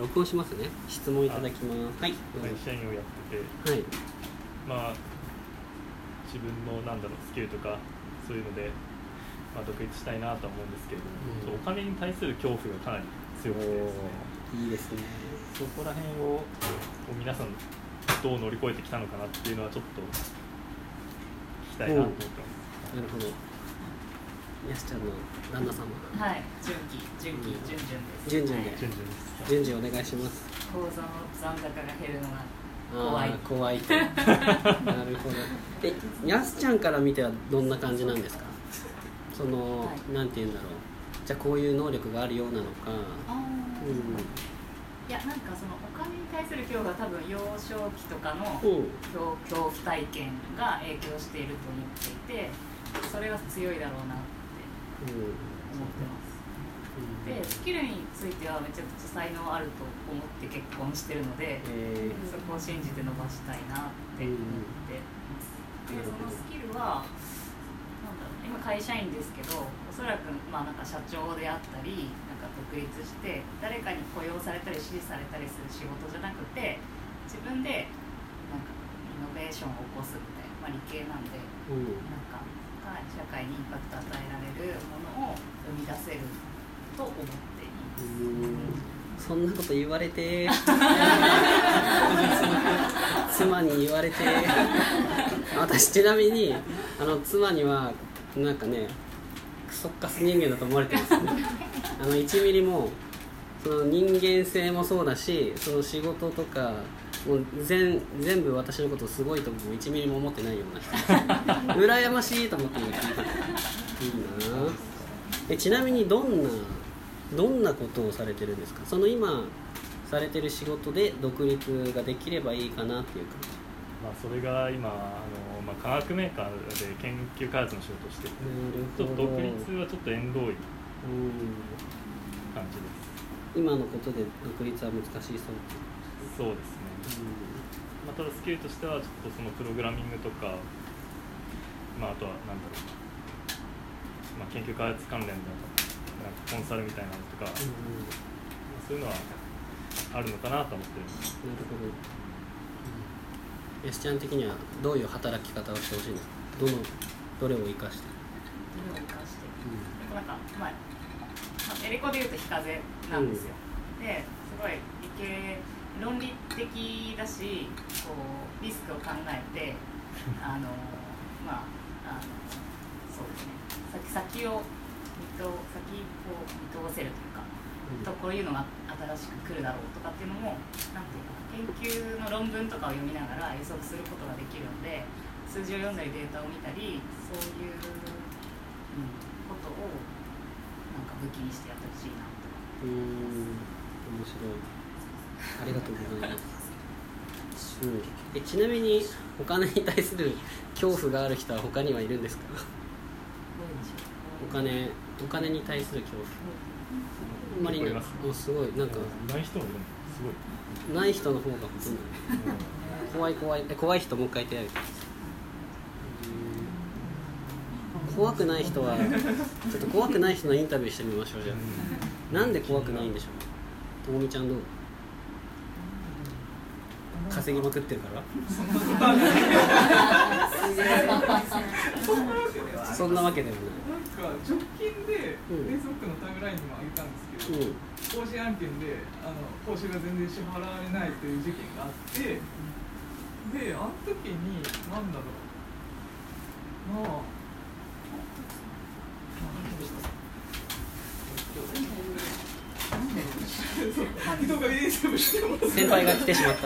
録音しますね。質問いただきます。はい。 会社員をやってて、 はい。 まあ自分のスキルとかそういうので、独立したいなとは思うんですけれども、お金に対する恐怖がかなり強くてですね。 いいですね。 そこら辺を皆さんどう乗り越えてきたのかなっていうのはちょっと聞きたいなと思ってます。 なるほど。やすちゃんの旦那様。 はい。純々です。 純々で。 順々です。 順々お願いします。 口座の残高が減るのが怖いと。なるほど。やすちゃんから見てはどんな感じなんですか？その、はい、なんて言うんだろう。じゃあこういう能力があるようなのか。 いや、なんかそのお金に対する恐怖は多分幼少期とかの恐怖体験が影響していると思っていて、それは強いだろうなって思ってます。で、スキルについてはめちゃくちゃ才能あると思って結婚してるので、そこを信じて伸ばしたいなって思ってます。で、そのスキルは今会社員ですけど、おそらくなんか社長であったり、なんか独立して誰かに雇用されたり支持されたりする仕事じゃなくて、自分でなんかイノベーションを起こすみたいな、理系なんで、なんか社会にインパクト与えられるものを生み出せると思っています。 そんなこと言われて妻に言われて私ちなみに妻にはなんかね、クソカス人間だと思われてるんですよね。1ミリもその人間性もそうだし、その仕事とかもう全部私のことすごいとも1ミリも思ってないような人羨ましいと思って今聞いていいな。ちなみにどんなことをされてるんですか？その今されてる仕事で独立ができればいいかなっていうか。 それが今化学メーカーで研究開発の仕事をしていて、ちょっと独立はちょっと縁遠い感じです。 今のことで独立は難しいそうですね。ただスキルとしてはちょっとそのプログラミングとか、あとは研究開発関連のコンサルみたいなのとか、そういうのはあるのかなと思ってるんです。 なるほど。やすちゃん的にはどういう働き方をしてほしいんですか？どれを生かして？ なんかエレコでいうと非課税なんですよ。ですごい理系論理的だし、リスクを考えてそうですね、先を見通せるというか、こういうのが新しく来るだろうとかっていうのもなんていうか、研究の論文とかを読みながら予測することができるので、数字を読んだりデータを見たり、そういうことをなんか武器にしてやってほしいなと。 面白い。ありがとうございます。ちなみにお金に対する恐怖がある人は他にはいるんですか？お金に対する恐怖。あんまりね、すごいなんかない人もいるのすごい。 ない人の方がほとんど。怖い人もう一回言ってやる。怖くない人はちょっと怖くない人のインタビューしてみましょう。じゃあなんで怖くないんでしょう？ともみちゃんどう？稼ぎまくってるから？そんなわけでもない。 なんか直近で Facebook のタイムラインにもあげたんですけど、投資案件で報酬が全然支払われないという事件があって、であの時に先輩が来てしまった。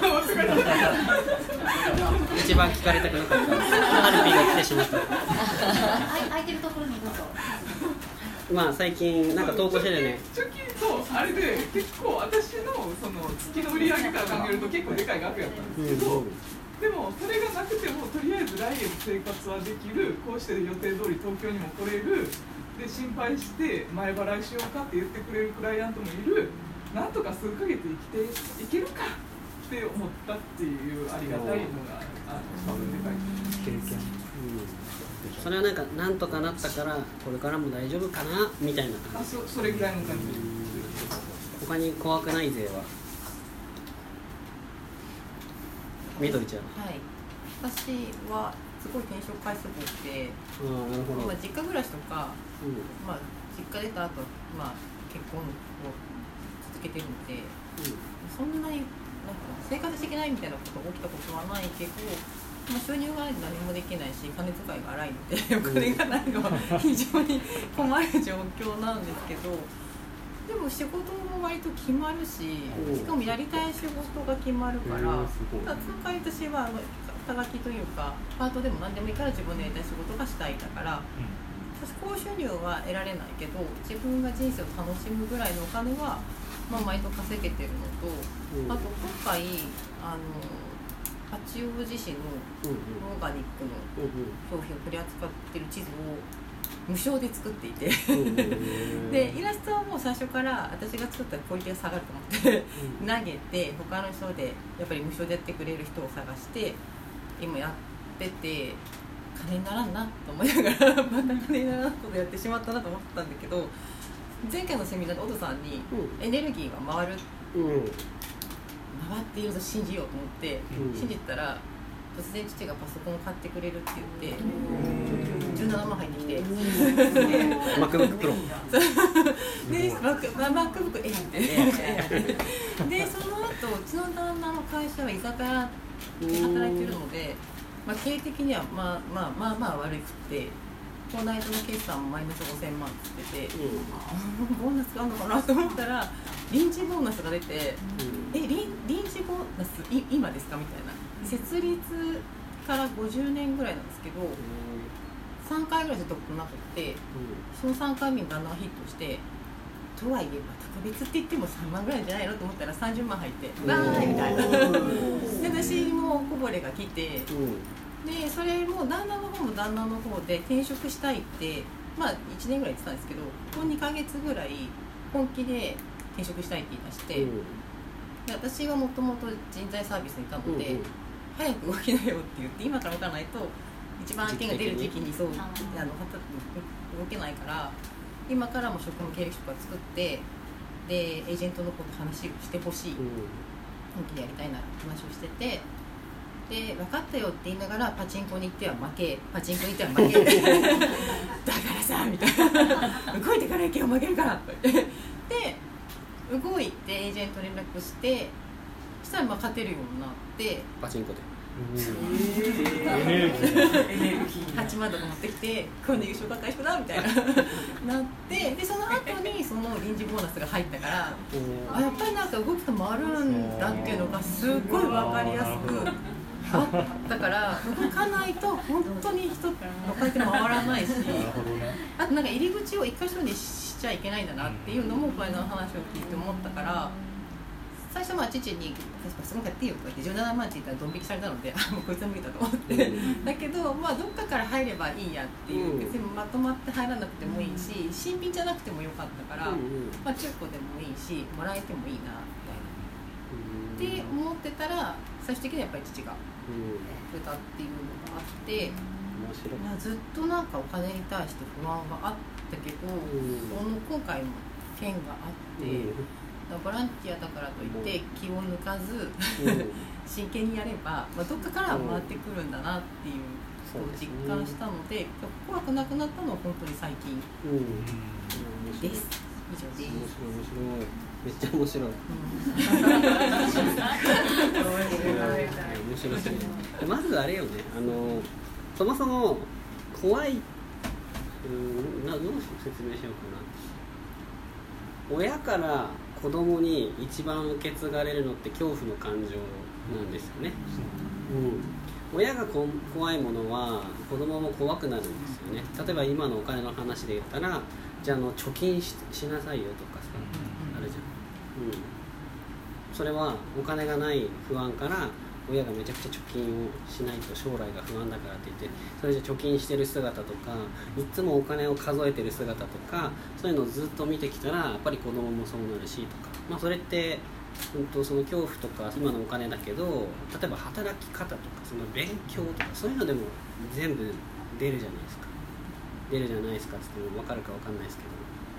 一番聞かれたくなかった。ハルピーが来てしまった。 空いてるところにどうぞ。 最近なんか投稿してるよね。 貯金とあれで結構私のその月の売り上げから考えると結構でかい額やったんですけど、でもそれがなくてもとりあえず来月生活はできる、こうして予定通り東京にも来れる、で心配して前払いしようかって言ってくれるクライアントもいる、なんとか数ヶ月生きていけるかって思ったっていうありがたいのが多分でかい経験。 それはなんとかなったからこれからも大丈夫かなみたいな感じ。 それぐらいの感じ。 他に怖くない税は？ みどりちゃん。 はい。私はすごい転職回数多くて、 なるほど。 まあ実家暮らしとか、まあ実家出た後、まあ結婚を続けてるので、そんなになんか生活していけないみたいなことが起きたことはないけど、まあ収入がないと何もできないし、金遣いが荒いのでお金がないのは非常に困る状況なんですけど。でも仕事も割と決まるし、しかもやりたい仕事が決まるから、ただその代わり私は肩書きというかパートでも何でもいいから自分でやりたい仕事がしたいだから、私高収入は得られないけど自分が人生を楽しむぐらいのお金は、まあ、毎度稼げてるのと、あと今回八王子市のオーガニックの商品を取り扱ってる地図を無償で作っていてでイラストはもう最初から私が作ったらクオリティが下がると思って投げて他の人でやっぱり無償でやってくれる人を探して今やってて金にならんなと思いながらまた金にならんことやってしまったなと思ったんだけど、前回のセミナーでオドさんにエネルギーが回る、回っていると信じようと思って信じたら突然父がパソコンを買ってくれるって言って17万入ってきて MacBook Pro で MacBook Air ってでその後うちの旦那の会社は居酒屋で働いてるので、まあ、経営的にはまあ悪くてこの間の決算もマイナス5000万って言ってて、ボーナスがあるのかなと思ったら臨時ボーナスが出て、臨時ボーナス今ですかみたいな、設立から50年ぐらいなんですけど3回ぐらいしか取ってなくて、その3回目に旦那がヒットしてとはいえば特別って言っても3万ぐらいじゃないのと思ったら30万入ってわーいみたいなで私もこぼれが来て、でそれも旦那の方も旦那の方で転職したいってまあ1年ぐらい言ってたんですけど、この2ヶ月ぐらい本気で転職したいって言い出して、で私はもともと人材サービスにいたので、早く動きなよって言って今から動かないと一番案件が出る時期にそう動けないから、今からも職務経歴書とか作ってでエージェントの子と話をしてほしい、本気でやりたいな話をしてて、で分かったよって言いながらパチンコに行っては負け、パチンコに行っては負けだからさみたいな動いてから行けよ負けるからと言ってで動いてエージェント連絡してしたらまあ勝てるようになってパチンコでエネルギー 8万とか持ってきて今度優勝が回復だみたいななってでその後にその臨時ボーナスが入ったからあやっぱりなんか動くと回るんだっていうのがすごい分かりやすくあったから動かないと本当に人の回転回らないしあとなんか入り口を一箇所にしちゃいけないんだなっていうのもこれの話を聞いて思ったから最初は父に「すごい買っていいよ」とか言って17万って言ったらドン引きされたのでもうこいつは無理だと思ってだけどまあどっかから入ればいいやっていう別にまとまって入らなくてもいいし新品じゃなくてもよかったからまあ中古でもいいしもらえてもいいなみたいなって思ってたら最終的にはやっぱり父がくれたっていうのがあってずっとなんかお金に対して不安があったけど今回の件があってボランティアだからといって気を抜かず真剣にやれば、まあ、どっかから回ってくるんだなっていうのを実感したので怖くなくなったのは本当に最近です。以上です。 めっちゃ面白い。面白すぎる。まずあれよね、そもそも怖い、どう説明しようかな。親から子供に一番受け継がれるのって恐怖の感情なんですよね。親が怖いものは子供も怖くなるんですよね。例えば今のお金の話で言ったら、じゃあ貯金 しなさいよとかさ、あるじゃん。それはお金がない不安から親がめちゃくちゃ貯金をしないと将来が不安だからって言って、それじゃ貯金してる姿とかいつもお金を数えてる姿とかそういうのをずっと見てきたらやっぱり子供もそうなるしとか、まあ、それって、その恐怖とか今のお金だけど、例えば働き方とかその勉強とかそういうのでも全部出るじゃないですか。出るじゃないですかって言っても分かるか分かんないです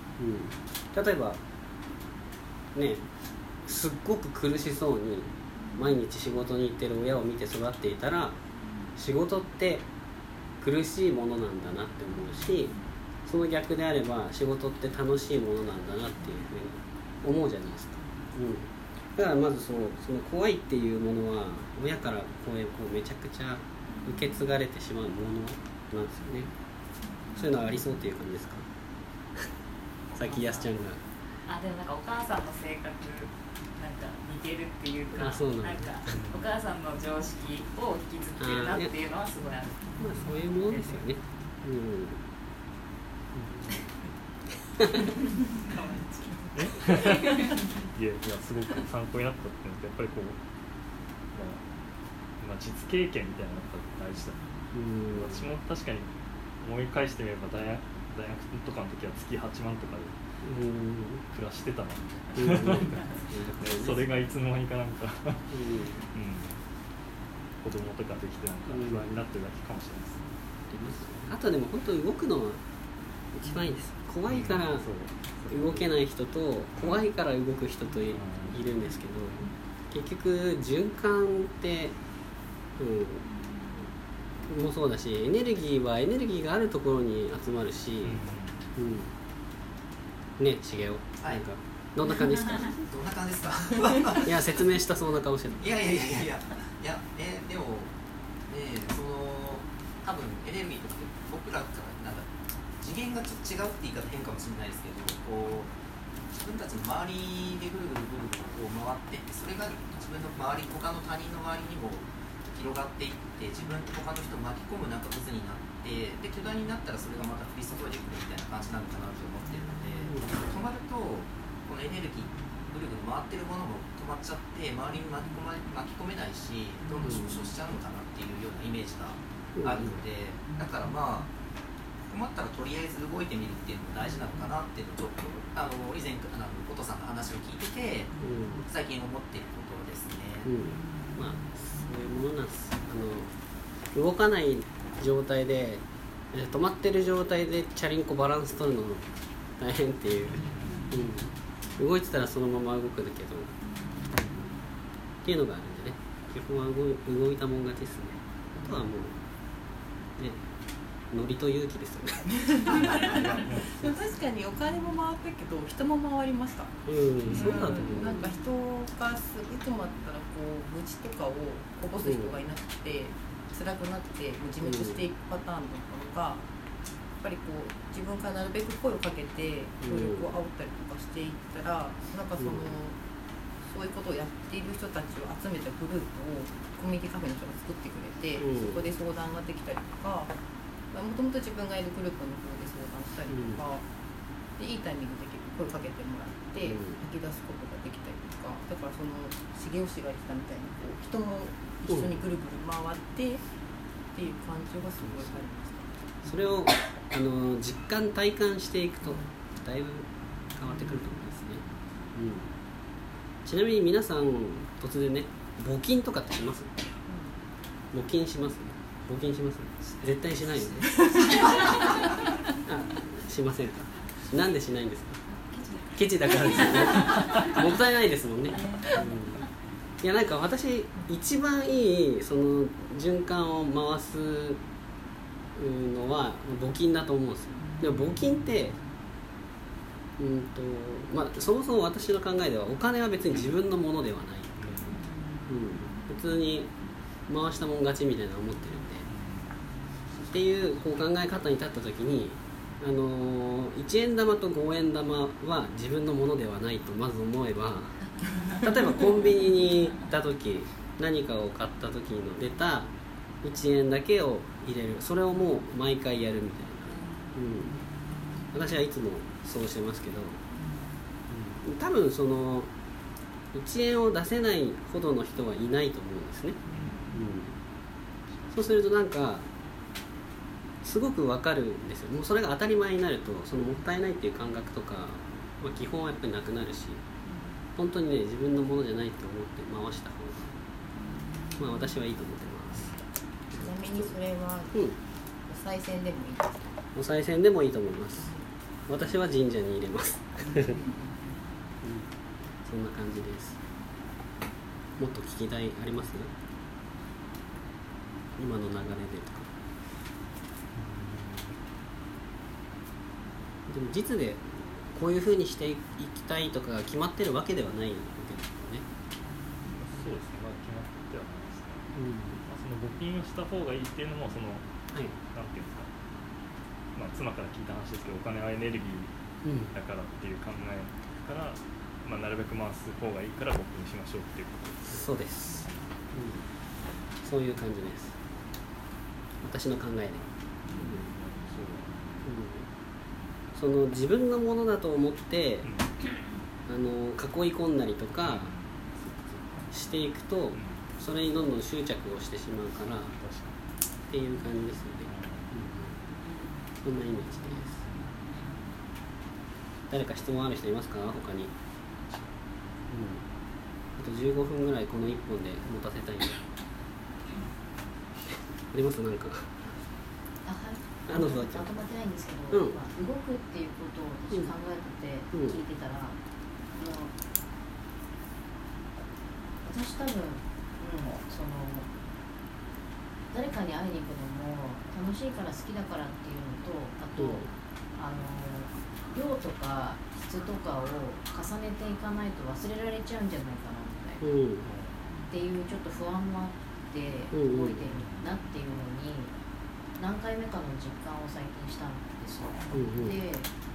けど、例えばねすっごく苦しそうに毎日仕事に行ってる親を見て育っていたら仕事って苦しいものなんだなって思うし、その逆であれば仕事って楽しいものなんだなっていうふうに思うじゃないですか、だからまずその怖いっていうものは親からこうめちゃくちゃ受け継がれてしまうものなんですよね。そういうのはありそうっていう感じですか？さっきやすちゃんがでもなんかお母さんの性格なんか似てるっていうか、なんかお母さんの常識を引きずってるなっていうのはすごいある。 そういうものですよね。 いやすごく参考になったっていうのとやっぱりこう、実経験みたいなのが大事だ。私も確かに思い返してみれば大学とかの時は月8万とかで暮らしてたな、それがいつの間にかなんか子供とかできてなんか不安になってるだけかもしれないです。 あとでも本当動くのは一番いいです。怖いから動けない人と怖いから動く人といるんですけど、結局循環ってもそうだし、エネルギーはエネルギーがあるところに集まるし、ね、しげお、なんかどんな感じですか？ どんな感じですか？ いや説明したそうな顔してた。 いやでも多分エネルギーとして僕らから次元がちょっと違うって言い方変かもしれないですけど、自分たちの周りでぐるぐる回っていって、それが自分の周り、他の他人の周りにも広がっていって、自分と他の人を巻き込むなんか渦になって、で巨大になったらそれがまた降り注いでくるみたいな感じなのかなと思ってるので、止まるとこのエネルギーぐるぐる回ってるものも止まっちゃって周りに巻き込めないし、どんどん縮小しちゃうのかなっていうようなイメージがあるので、だから困ったらとりあえず動いてみるっていうのも大事なのかなっていうのをちょっと以前お父さんの話を聞いてて、最近思っていることですね。 そういうものなんです。動かない状態で止まってる状態でチャリンコバランス取るの大変っていう、動いてたらそのまま動くんだけどっていうのがあるんでね、基本は動いたもん勝ちですね。あとはもうね、ノリと勇気ですよね。 でも確かにお金も回ったけど人も回りました。 そうだと思う。 なんか人がいつもあったら愚痴とかをこぼす人がいなくて、辛くなって自滅していくパターンだったのが、やっぱり自分からなるべく声をかけて協力を煽ったりとかしていったら、なんかそういうことをやっている人たちを集めたグループをコミュニティカフェの人が作ってくれて、そこで相談ができたりとか、もともと自分がいるグループの方で相談したりとか、でいいタイミングで声かけてもらって吐き出すことができたりとか、だから重雄氏が言ってたみたいに人も一緒にぐるぐる回ってっていう感じがすごいありました。 それを実感体感していくとだいぶ変わってくると思いますね。ちなみに皆さん突然ね、募金とかってします？募金します？募金します？絶対しないよね。しませんか？なんでしないんですか？ケチだからですよね。もったいないですもんね。いやなんか私一番いいその循環を回すのは募金だと思うんですよ。でも募金ってそもそも私の考えではお金は別に自分のものではない、普通に回したもん勝ちみたいな思ってるんでっていう考え方に立った時に1円玉と5円玉は自分のものではないとまず思えば、例えばコンビニに行った時何かを買った時の出た1円だけを入れる、それをもう毎回やるみたいな、私はいつもそうしてますけど、多分その1円を出せないほどの人はいないと思うんですね、そうするとなんかすごく分かるんですよ。もうそれが当たり前になるとそのもったいないっていう感覚とか、基本はやっぱりなくなるし、本当にね自分のものじゃないと思って回した方が私はいいと思ってます。 ちなみにそれは、お賽銭でもいいですか？ お賽銭でもいいと思います。私は神社に入れます、そんな感じです。 もっと聞きたいあります？今の流れでとか。でも実でこういう風にしていきたいとかが決まってるわけではないわけですよね。 そうですね、まだ決まってはないですね。まあ、その募金をした方がいいっていうのもその、 はい、 なんていうんですか、まあ、妻から聞いた話ですけど、お金はエネルギーだからっていう考えから、まあ、なるべく回す方がいいから募金しましょうっていうことです。 そうです、そういう感じです。私の考えで、その自分のものだと思って、囲い込んだりとかしていくと、それにどんどん執着をしてしまうからっていう感じですよね。そんなイメージです。誰か質問ある人いますか？他に。あと15分ぐらいこの1本で持たせたいんで。あります？なんか。 まとまってないんですけど、動くっていうことを私考えてて、聞いてたら、私多分、その誰かに会いに行くのも楽しいから好きだからっていうのと、あと、量とか質とかを重ねていかないと忘れられちゃうんじゃないかなみたいな、っていうちょっと不安もあって動いてるなっていうのに何回目かの実感を最近したんですよ。で、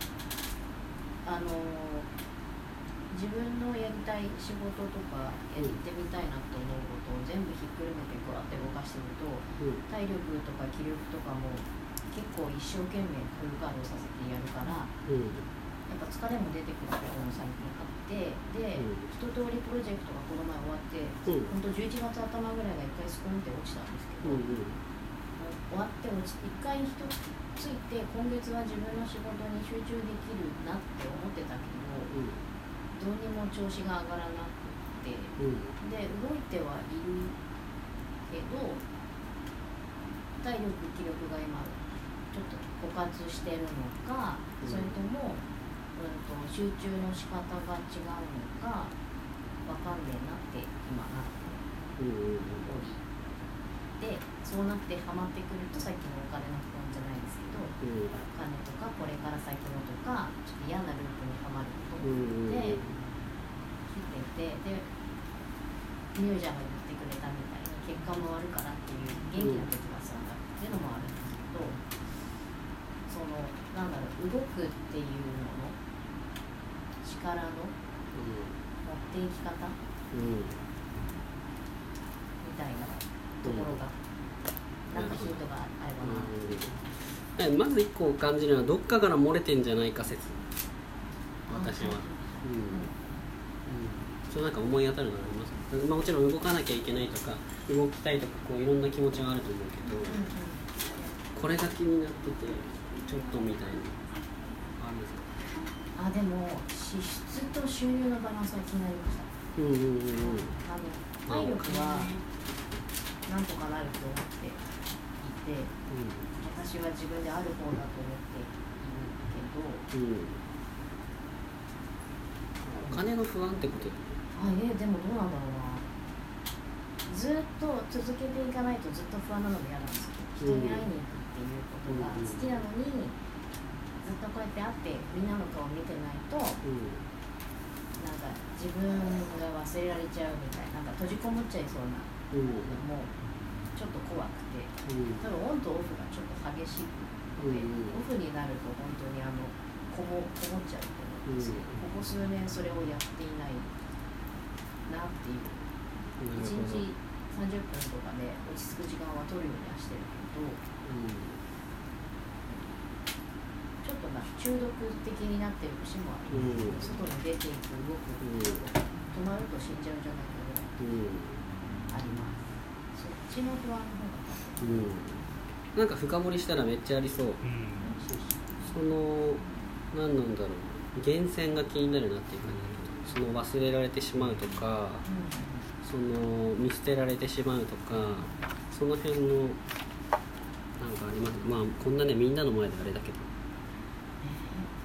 自分のやりたい仕事とかやってみたいなと思うことを全部ひっくるめてこうやって動かしてみると、体力とか気力とかも結構一生懸命フル稼働させてやるから、やっぱ疲れも出てくることも最近あって、で、一通りプロジェクトがこの前終わって、本当11月頭ぐらいが一回スコーンって落ちたんですけど、終わって一回一ついて今月は自分の仕事に集中できるなって思ってたけど、どうにも調子が上がらなくて、で動いてはいるけど体力気力が今ちょっと枯渇してるのか、それとも、集中の仕方が違うのかわかんねえなって今なっており、でそうなってハマってくるとさっきのお金の不安じゃないですけど、お金とかこれから先のとかちょっと嫌なループにはまることで来てて、でミュージャンが言ってくれたみたいに結果もあるからっていう元気な時はそうだっていうのもあるんですけど、そのなんだろう、動くっていうのの力の持っていき方、みたいなところが、なんかヒントがあればな。 まず1個感じるのはどっかから漏れてんじゃないか説。私は、そうなんか思い当たるのがあります。もちろん動かなきゃいけないとか動きたいとかこういろんな気持ちはあると思うけど、これが気になっててちょっとみたいなあるんですか？ でも支出と収入のバランスは気になりました。体力はなんとかなると思っていて、私は自分である方だと思っているけど、 お金の不安ってことでもどうなんだろうな。ずっと続けていかないとずっと不安なので嫌なんですよ。人に会いに行くっていうことが好きなのに、ずっとこうやって会ってみんなの顔を見てないと、なんか自分が忘れられちゃうみたいな、なんか閉じこもっちゃいそうなのもちょっと怖くて、多分オンとオフがちょっと激しくて、オフになると本当にこもっちゃうと思うんですけど、ここ数年それをやっていないなっていう。1日30分とかで落ち着く時間は取るようにはしてるけど、ちょっと中毒的になってる節もあります。外に出ていく動く止まると死んじゃうんじゃないかぐらいあります。そっちの不安の方がなんか深掘りしたらめっちゃありそう。その何なんだろう、源泉が気になるなっていう感じ。その忘れられてしまうとか、その見捨てられてしまうとか、その辺のなんかあります。まあこんなねみんなの前であれだけど、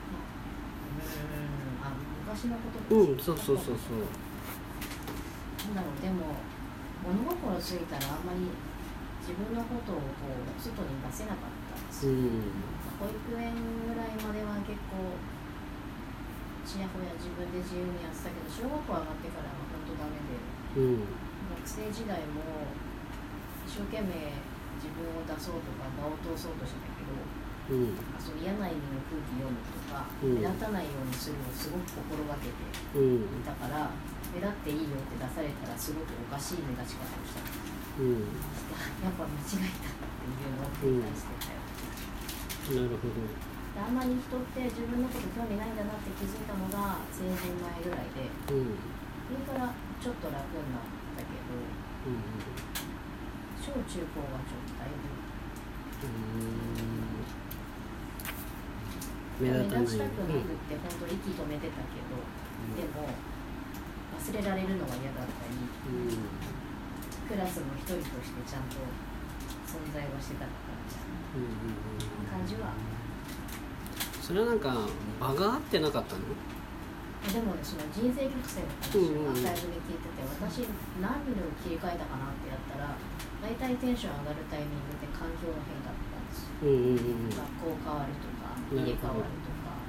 昔のことです。 そうなんだろう、 だろう、でも物心ついたらあんまり自分のことをこう外に出せなかったんですよ、保育園ぐらいまでは結構ちやほや自分で自由にやってたけど、小学校上がってからは本当ダメで、学生時代も一生懸命自分を出そうとか場を通そうとしてたけど、その嫌な意味の空気読むとか、目立たないようにするのをすごく心がけていたから、目立っていいよって出されたらすごくおかしい目立ち方をした、やっぱ間違えたっていうのを繰り返してたよ。 なるほど。 あんまり人って自分のこと興味ないんだなって気づいたのが成人前ぐらいで、それからちょっと楽になったけど、小中高はちょっとだいぶ目立ちたくなくって本当息止めてたけど、でも忘れられるのが嫌だったり、クラスの一人としてちゃんと存在はしてたからみたいな感じは。 それはなんか場が合ってなかったの？ でもね、その人生曲線の話をアーカイブで聞いてて、私何を切り替えたかなってやったら、大体テンション上がるタイミングで環境の変だったんですよ。学校変わるとか家変わるとか、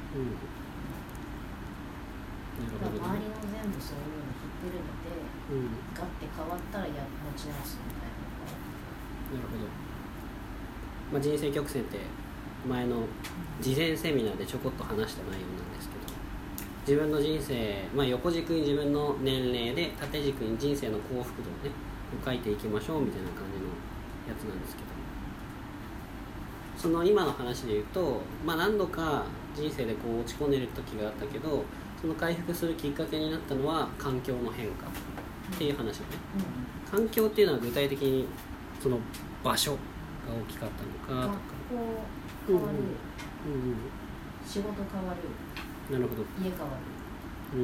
周りの全部そういうのひっくるめて、ガッて変わったら持ち直すみたいな。 なるほど。まあ、人生曲線って前の事前セミナーでちょこっと話した内容なんですけど、自分の人生、まあ、横軸に自分の年齢で縦軸に人生の幸福度をね書いていきましょうみたいな感じのやつなんですけど、その今の話で言うと、まあ、何度か人生でこう落ち込んでる時があったけど、その回復するきっかけになったのは環境の変化っていう話でね、環境っていうのは具体的にその場所が大きかったのかとか、 変わる、仕事変わる、 なるほど、 家変わる、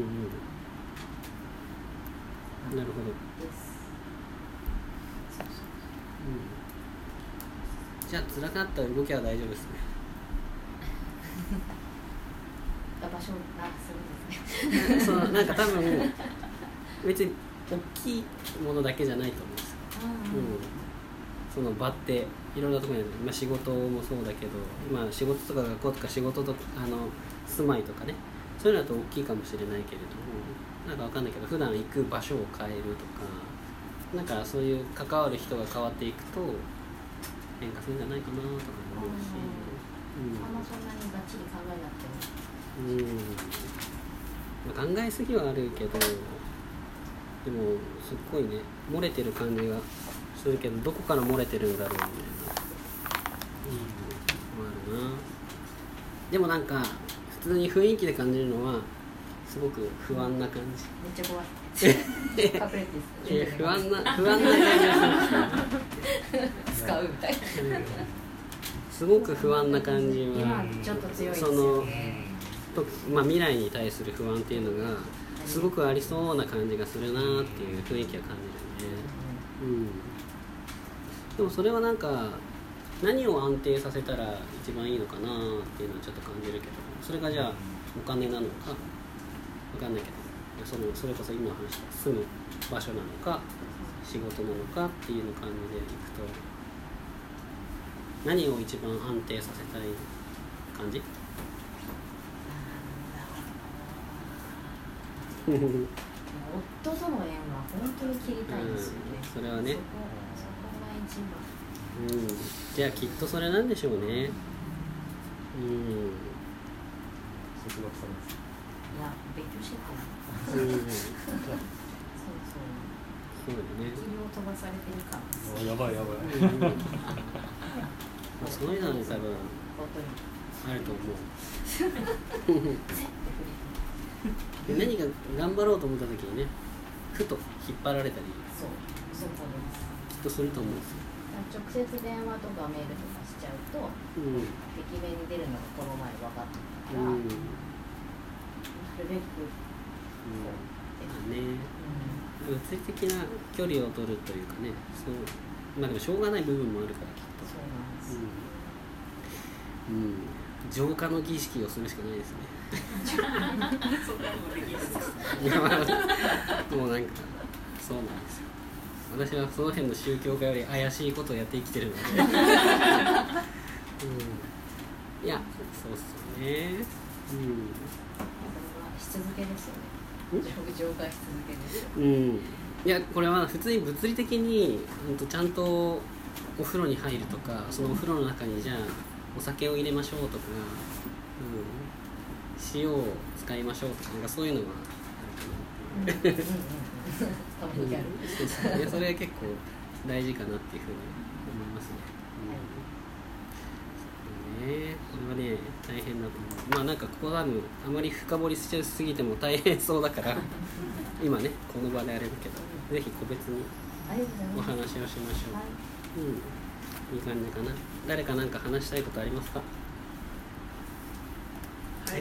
なるほどです。 じゃあ辛くなった動きは大丈夫ですね。 場所するんですね。 そうなんか多分別に大きいものだけじゃないと思うんですよ。その場っていろんなところにある、まあ、仕事もそうだけど、まあ、仕事とか学校とか仕事と住まいとかね、そういうのだと大きいかもしれないけれども、なんかわかんないけど普段行く場所を変えるとか、なんかそういう関わる人が変わっていくと変化するんじゃないかなとか思うし、 あんまそんなにがっちり考えなくても、 まあ、考えすぎはあるけど、でもすっごいね漏れてる感じがするけど、どこから漏れてるんだろうみたいな、あるな。でもなんか普通に雰囲気で感じるのはすごく不安な感じ。 めっちゃ怖い。隠れて不安な感じがする。 使うみたいな。 すごく不安な感じは、 今ちょっと強いですそよのね。 まあ、未来に対する不安っていうのがすごくありそうな感じがするなっていう雰囲気は感じるね。でもそれはなんか何を安定させたら一番いいのかなっていうのはちょっと感じるけど、それがじゃあお金なのか分かんないけど、それこそ今の話した住む場所なのか仕事なのかっていうの感じでいくと、何を一番安定させたい感じ？ 夫との縁は本当に切りたいんですよね。 それはね。 そこが一番。 じゃあきっとそれなんでしょうね。 束縛されます。 いや勉強してたな。 そうだね。 霧を飛ばされてる感です。 やばいやばい。 そういうのはね多分あると思う。で何か頑張ろうと思った時にね、ふと引っ張られたり、 そうですきっとすると思うんですよ。 直接電話とかメールとかしちゃうと、駅弁に出るのがこの前分かったから、なるべく物理的な距離を取るというかね、そうまあでもしょうがない部分もあるからきっと。 そうなんです。 浄化の儀式をするしかないですね。 そんなのもできるんですか。 もうなんかそうなんですよ。私はその辺の宗教家より怪しいことをやって生きてるので、いやそうっすよね。 し続けですよね。浄化し続けですよ。 いやこれは普通に物理的にちゃんとお風呂に入るとか、そのお風呂の中にじゃあお酒を入れましょうとか、塩を使いましょうとか、なんかそういうのはあるかなっていう。 たまにやる。 いやそれは結構大事かなっていうふうに思いますね。これはね大変だと思う。まあなんかここ多分あまり深掘りしちゃいすぎても大変そうだから今ねこの場であれだけど、ぜひ個別にお話をしましょう。いい感じかな。誰かなんか話したいことありますか？ はい。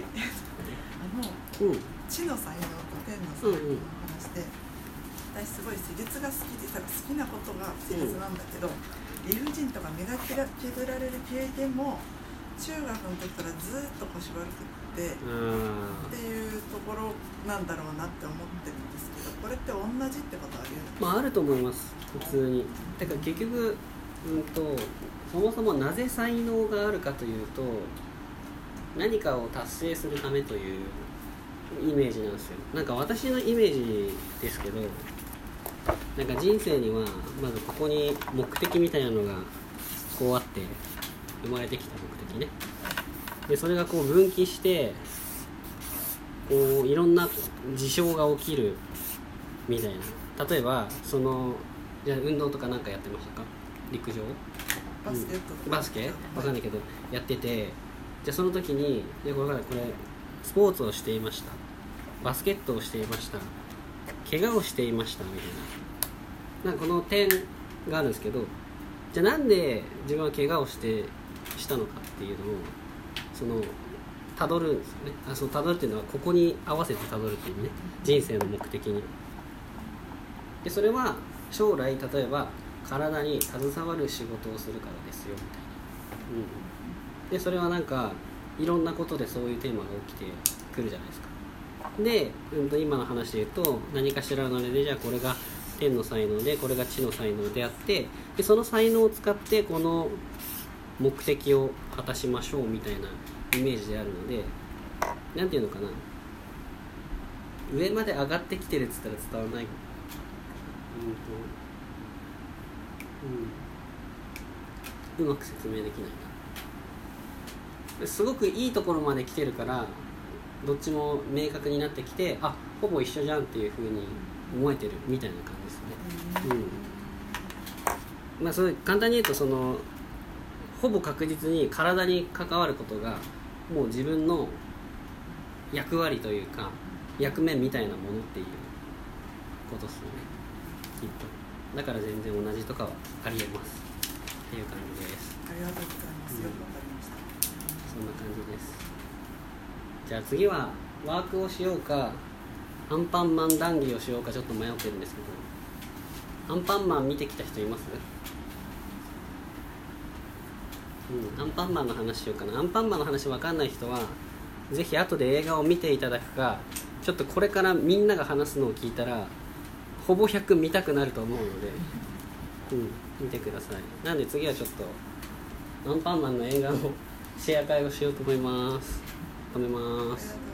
知の才能と天の才能の話で、私すごい施術が好きで好きなことが施術なんだけど、理不尽とか目が削られる経験も中学の時からずっと腰悪くってっていうところなんだろうなって思ってるんですけど、これって同じってことあり得る？ あると思います。普通に。てか結局そもそもなぜ才能があるかというと、何かを達成するためというイメージなんですよ。なんか私のイメージですけど、なんか人生にはまずここに目的みたいなのがこうあって、生まれてきた目的ね。でそれがこう分岐してこういろんな事象が起きるみたいな。例えばじゃあ運動とかなんかやってましたか？陸上？バスケわかんないけどやってて、じゃあその時にこれスポーツをしていました、バスケットをしていました、怪我をしていましたみたいな、なんかこの点があるんですけど、じゃあなんで自分は怪我をしたのかっていうのを辿るんですよね。辿るっていうのはここに合わせて辿るっていうね、人生の目的に。でそれは将来例えば体に携わる仕事をするからですよみたいな、でそれはなんかいろんなことでそういうテーマが起きてくるじゃないですか。で、今の話で言うと何かしらの例で、じゃあこれが天の才能でこれが地の才能であって、でその才能を使ってこの目的を果たしましょうみたいなイメージであるので、なんていうのかな、上まで上がってきてるっつったら伝わらない、うまく説明できないな。すごくいいところまで来てるからどっちも明確になってきて、ほぼ一緒じゃんっていう風に思えてるみたいな感じですね。そういう簡単に言うとほぼ確実に体に関わることがもう自分の役割というか役目みたいなものっていうことですよね、きっと。だから全然同じとかはありえますっていう感じです。 ありがとうございます。よくわかりました。 そんな感じです。じゃあ次はワークをしようかアンパンマン談義をしようかちょっと迷ってるんですけど、アンパンマン見てきた人います？アンパンマンの話しようかな。アンパンマンの話分かんない人はぜひ後で映画を見ていただくか、ちょっとこれからみんなが話すのを聞いたらほぼ100見たくなると思うので、見てください。なんで次はちょっとアンパンマンの映画のシェア会をしようと思います。止めます。